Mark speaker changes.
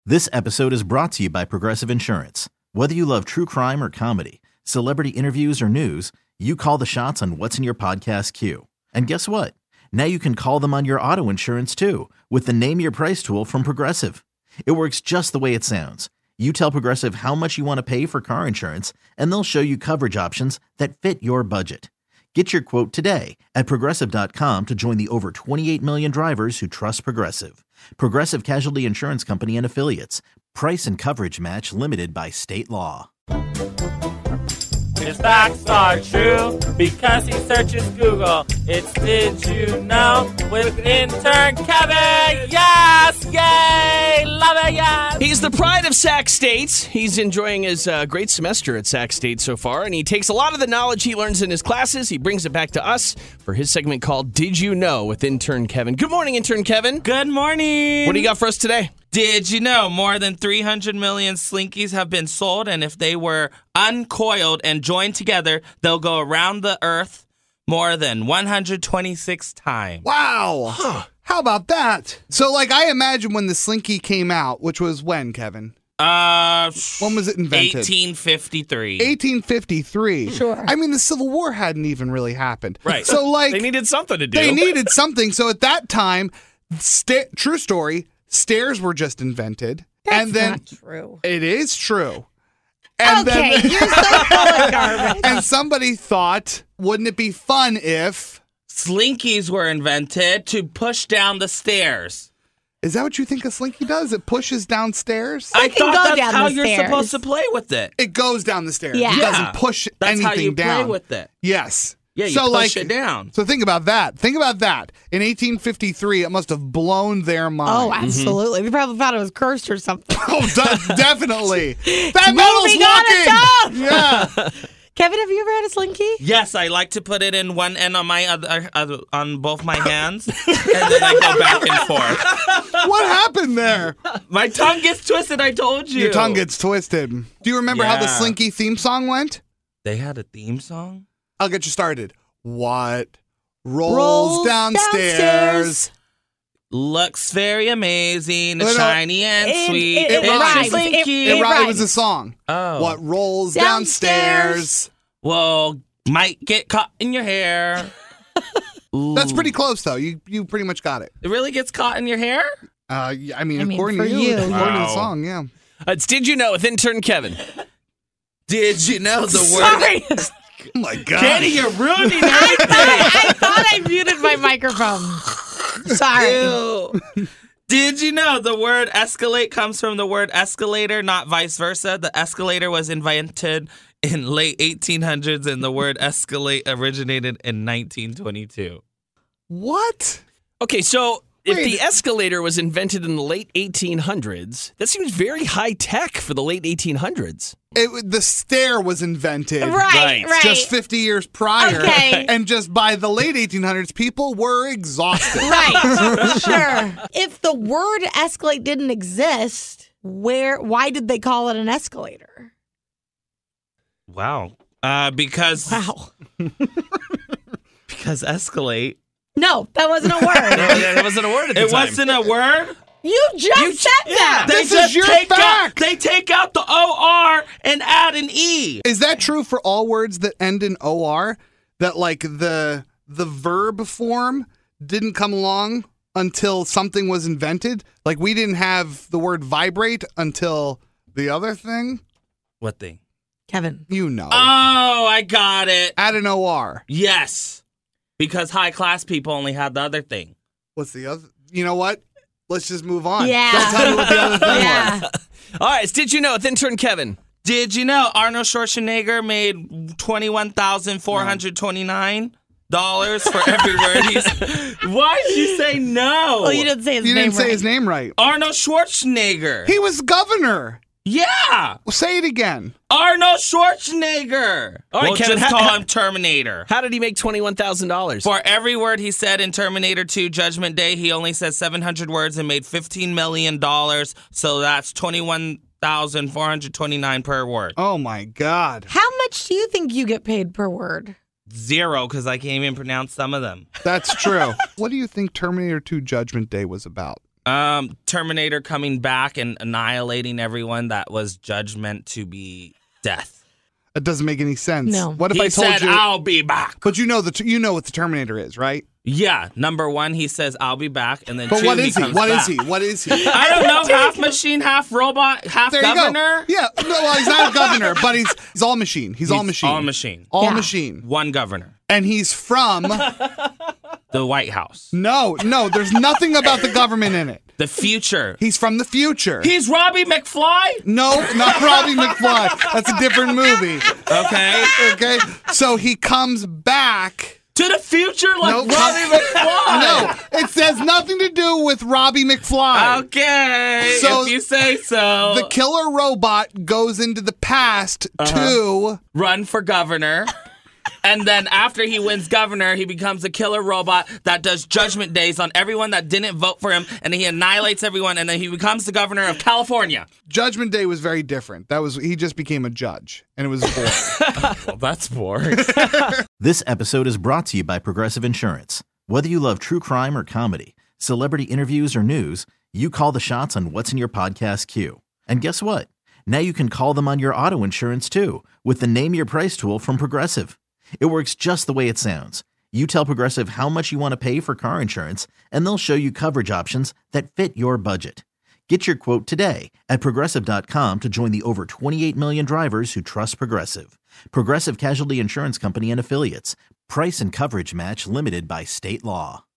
Speaker 1: This episode is brought to you by Progressive Insurance. Whether you love true crime or comedy, celebrity interviews or news, you call the shots on what's in your podcast queue. And guess what? Now you can call them on your auto insurance too with the Name Your Price tool from Progressive. It works just the way it sounds. You tell Progressive how much you want to pay for car insurance, and they'll show you coverage options that fit your budget. Get your quote today at Progressive.com to join the over 28 million drivers who trust Progressive. Progressive Casualty Insurance Company and Affiliates. Price and coverage match limited by state law.
Speaker 2: His facts are true because he searches Google. It's Did You Know with intern Kevin. Yes! Yay! Love it, yes!
Speaker 3: He's the pride of Sac State. He's enjoying his great semester at Sac State so far, and he takes a lot of the knowledge he learns in his classes. He brings it back to us for his segment called Did You Know with intern Kevin. Good morning, intern Kevin.
Speaker 2: Good morning.
Speaker 3: What do you got for us today?
Speaker 2: Did you know more than 300 million Slinkies have been sold, and if they were uncoiled and joined together, they'll go around the earth more than 126 times.
Speaker 4: Wow. Huh. How about that? So, I imagine when the Slinky came out, which was when, Kevin? When was it invented?
Speaker 2: 1853.
Speaker 4: 1853.
Speaker 5: Sure.
Speaker 4: I mean, the Civil War hadn't even really happened.
Speaker 3: Right.
Speaker 4: So,
Speaker 3: they needed something to do.
Speaker 4: They needed something. So, at that time, true story, stairs were just invented.
Speaker 5: That's not true.
Speaker 4: It is true. And
Speaker 5: okay,
Speaker 4: then,
Speaker 5: you're so full of garbage.
Speaker 4: And somebody thought, wouldn't it be fun if...
Speaker 2: Slinkies were invented to push down the stairs.
Speaker 4: Is that what you think a Slinky does? It pushes downstairs?
Speaker 2: I
Speaker 5: can
Speaker 2: thought
Speaker 5: go
Speaker 2: that's
Speaker 5: down
Speaker 2: how
Speaker 5: the
Speaker 2: you're
Speaker 5: stairs.
Speaker 2: supposed to play with it.
Speaker 4: It goes down the stairs.
Speaker 5: Yeah.
Speaker 4: It doesn't push
Speaker 2: That's
Speaker 4: anything
Speaker 2: how you
Speaker 4: down.
Speaker 2: play with it.
Speaker 4: Yes.
Speaker 2: Yeah, you push it down.
Speaker 4: So think about that. In 1853, it must have blown their mind.
Speaker 5: Oh, absolutely. They probably thought it was cursed or something.
Speaker 4: Oh, definitely. That metal's
Speaker 5: moving on
Speaker 4: walking! Yeah.
Speaker 5: Kevin, have you ever had a Slinky?
Speaker 2: Yes, I like to put it in one end on my other on both my hands, and then I go back and forth.
Speaker 4: What happened there?
Speaker 2: My tongue gets twisted, I told you.
Speaker 4: Your tongue gets twisted. Do you remember how the Slinky theme song went?
Speaker 2: They had a theme song?
Speaker 4: I'll get you started. What rolls downstairs?
Speaker 2: Looks very amazing,
Speaker 4: No.
Speaker 2: shiny and sweet.
Speaker 5: It rhymes.
Speaker 4: It was a song.
Speaker 2: Oh.
Speaker 4: What rolls downstairs?
Speaker 2: Well, might get caught in your hair.
Speaker 4: That's pretty close, though. You pretty much got it.
Speaker 2: It really gets caught in your hair?
Speaker 4: I mean, according
Speaker 5: for
Speaker 4: to
Speaker 5: you.
Speaker 4: according to the
Speaker 2: Wow.
Speaker 4: song, yeah.
Speaker 3: It's Did You Know with intern Kevin.
Speaker 2: Did you know the
Speaker 5: Sorry.
Speaker 2: word?
Speaker 4: Oh, my God.
Speaker 2: Kenny, you're ruining everything.
Speaker 5: I thought I muted my microphone. Sorry.
Speaker 2: Ew. Did you know the word escalate comes from the word escalator, not vice versa? The escalator was invented in late 1800s, and the word escalate originated in 1922.
Speaker 4: What?
Speaker 3: Okay, so if
Speaker 4: Wait.
Speaker 3: the escalator was invented in the late 1800s, that seems very high tech for the late 1800s.
Speaker 4: The stair was invented.
Speaker 5: Right.
Speaker 4: Just 50 years prior.
Speaker 5: Okay.
Speaker 4: And just by the late 1800s, people were exhausted.
Speaker 5: Right. Sure. If the word escalate didn't exist, why did they call it an escalator?
Speaker 2: Wow. Because
Speaker 5: Wow.
Speaker 2: because escalate.
Speaker 5: No, that wasn't a word.
Speaker 3: That wasn't a word at the
Speaker 2: It
Speaker 3: time.
Speaker 2: wasn't a word.
Speaker 5: You just said that.
Speaker 4: This is your fact.
Speaker 2: They take out the OR and add an E.
Speaker 4: Is that true for all words that end in OR? That the verb form didn't come along until something was invented? Like we didn't have the word vibrate until the other thing?
Speaker 2: What thing?
Speaker 5: Kevin.
Speaker 4: You know.
Speaker 2: Oh, I got it.
Speaker 4: Add an OR.
Speaker 2: Yes. Because high class people only had the other thing.
Speaker 4: What's the other? You know what? Let's just move on.
Speaker 5: Yeah.
Speaker 4: Don't tell me what the other thing
Speaker 5: Yeah.
Speaker 4: was.
Speaker 3: All right, it's Did You Know with intern Kevin.
Speaker 2: Did you know Arnold Schwarzenegger made $21,429 for every word he's... Why did you say no?
Speaker 5: Oh, you didn't say his
Speaker 4: You
Speaker 5: name
Speaker 4: didn't say
Speaker 5: right.
Speaker 4: his name right.
Speaker 2: Arnold Schwarzenegger.
Speaker 4: He was governor.
Speaker 2: Yeah.
Speaker 4: Well, say it again.
Speaker 2: Arnold Schwarzenegger.
Speaker 3: All right,
Speaker 2: we'll
Speaker 3: Kevin,
Speaker 2: just
Speaker 3: how-
Speaker 2: call him Terminator.
Speaker 3: How did he make $21,000?
Speaker 2: For every word he said in Terminator 2 Judgment Day, he only said 700 words and made $15 million. So that's $21,429 per word.
Speaker 4: Oh, my God.
Speaker 5: How much do you think you get paid per word?
Speaker 2: 0, because I can't even pronounce some of them.
Speaker 4: That's true. What do you think Terminator 2 Judgment Day was about?
Speaker 2: Terminator coming back and annihilating everyone. That was judgment to be death.
Speaker 4: It doesn't make any sense.
Speaker 5: No.
Speaker 4: What if
Speaker 2: He
Speaker 4: I told
Speaker 2: said,
Speaker 4: you?
Speaker 2: I'll be back.
Speaker 4: But you know what the Terminator is, right?
Speaker 2: Yeah, number one, he says, I'll be back. And then
Speaker 4: But
Speaker 2: two,
Speaker 4: what is he?
Speaker 2: comes
Speaker 4: What is
Speaker 2: back.
Speaker 4: he? What is he?
Speaker 2: I don't know, half machine, half robot, half
Speaker 4: There
Speaker 2: governor.
Speaker 4: you go. Yeah. No, well, he's not a governor, but he's all machine. He's all machine.
Speaker 2: All machine.
Speaker 4: All
Speaker 5: Yeah.
Speaker 4: machine.
Speaker 2: One governor.
Speaker 4: And he's from
Speaker 2: The White House.
Speaker 4: No, there's nothing about the government in it.
Speaker 2: The future.
Speaker 4: He's from the future.
Speaker 2: He's Robbie McFly?
Speaker 4: No, not Robbie McFly. That's a different movie.
Speaker 2: Okay.
Speaker 4: Okay? So he comes back.
Speaker 2: To the future like
Speaker 4: Nope.
Speaker 2: Robbie McFly.
Speaker 4: No, it says nothing to do with Robbie McFly.
Speaker 2: Okay.
Speaker 4: So
Speaker 2: if you say so.
Speaker 4: The killer robot goes into the past to...
Speaker 2: Run for governor. And then after he wins governor, he becomes a killer robot that does judgment days on everyone that didn't vote for him, and then he annihilates everyone, and then he becomes the governor of California.
Speaker 4: Judgment Day was very different. He just became a judge, and it was boring.
Speaker 2: Well, that's boring.
Speaker 1: This episode is brought to you by Progressive Insurance. Whether you love true crime or comedy, celebrity interviews or news, you call the shots on what's in your podcast queue. And guess what? Now you can call them on your auto insurance too with the Name Your Price tool from Progressive. It works just the way it sounds. You tell Progressive how much you want to pay for car insurance, and they'll show you coverage options that fit your budget. Get your quote today at Progressive.com to join the over 28 million drivers who trust Progressive. Progressive Casualty Insurance Company and Affiliates. Price and coverage match limited by state law.